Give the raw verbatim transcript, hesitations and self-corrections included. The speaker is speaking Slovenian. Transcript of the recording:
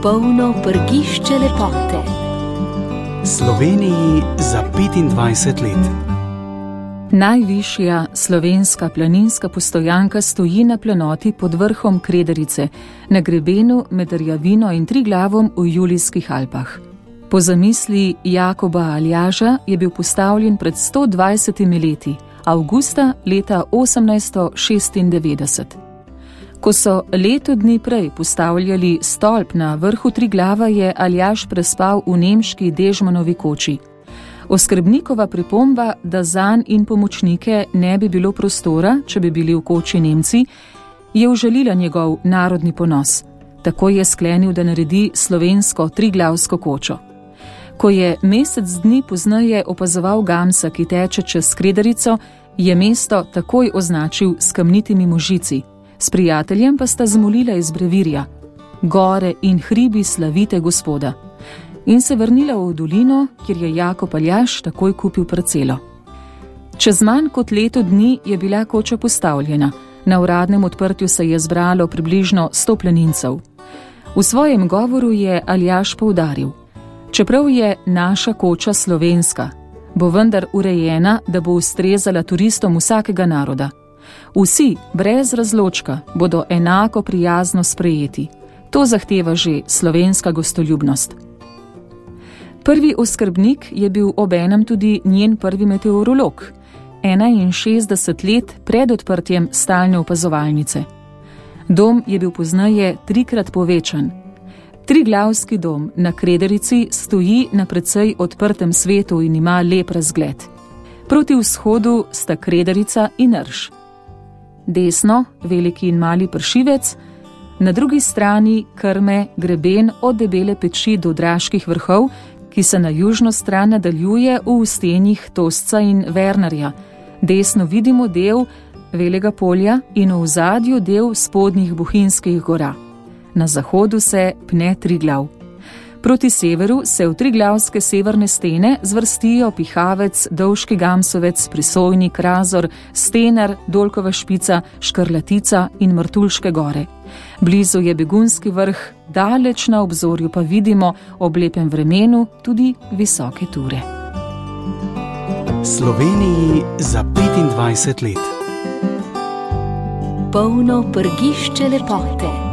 Polno prgišče lepote. Sloveniji za petindvajset let. Najvišja slovenska planinska postojanka stoji na planoti pod vrhom Kredarice, na grebenu med Rjavino in Triglavom v Julijskih Alpah. Po zamisli Jakoba Aljaža je bil postavljen pred sto dvajsetimi leti, avgusta leta osemnajststo šestindevetdeset. Ko so leto dni prej postavljali stolp na vrhu Triglava, je Aljaž prespal v nemški Dežmanovi koči. Oskrbnikova pripomba, da zanj in pomočnike ne bi bilo prostora, če bi bili v koči Nemci, je užalila njegov narodni ponos. Tako je sklenil, da naredi slovensko triglavsko kočo. Ko je mesec dni pozneje opazoval Gamsa, ki teče čez Kredarico, je mesto takoj označil s kamnitimi možici. S prijateljem pa sta zmolila iz brevirja: gore in hribi slavite Gospoda. In se vrnila v dolino, kjer je Jakob Aljaž takoj kupil parcelo. Čez manj kot leto dni je bila koča postavljena. Na uradnem odprtju se je zbralo približno sto planincev. V svojem govoru je Aljaž poudaril: čeprav je naša koča slovenska, bo vendar urejena, da bo ustrezala turistom vsakega naroda. Vsi, brez razločka, bodo enako prijazno sprejeti. To zahteva že slovenska gostoljubnost. Prvi oskrbnik je bil obenem tudi njen prvi meteorolog, enainšestdeset let pred odprtjem stalne opazovalnice. Dom je bil pozneje trikrat povečan. Triglavski dom na Kredarici stoji na precej odprtem svetu in ima lep razgled. Proti vzhodu sta Kredarica in Rš. Desno veliki in mali pršivec, na drugi strani krme greben od Debele peči do Draških vrhov, ki se na južno stran nadaljuje v ustenjih Tosca in Vernarja. Desno vidimo del Velega polja in v ozadju del spodnjih Bohinjskih gora. Na zahodu se pne Triglav. Proti severu se v triglavske severne stene zvrstijo Pihavec, Dolški Gamsovec, Prisojnik, Razor, Stenar, Dolkova špica, Škrlatica in Martuljške gore. Blizu je Begunski vrh, daleč na obzorju pa vidimo ob lepem vremenu tudi visoke Ture. Sloveniji za petindvajset let. Polno prgišče lepote.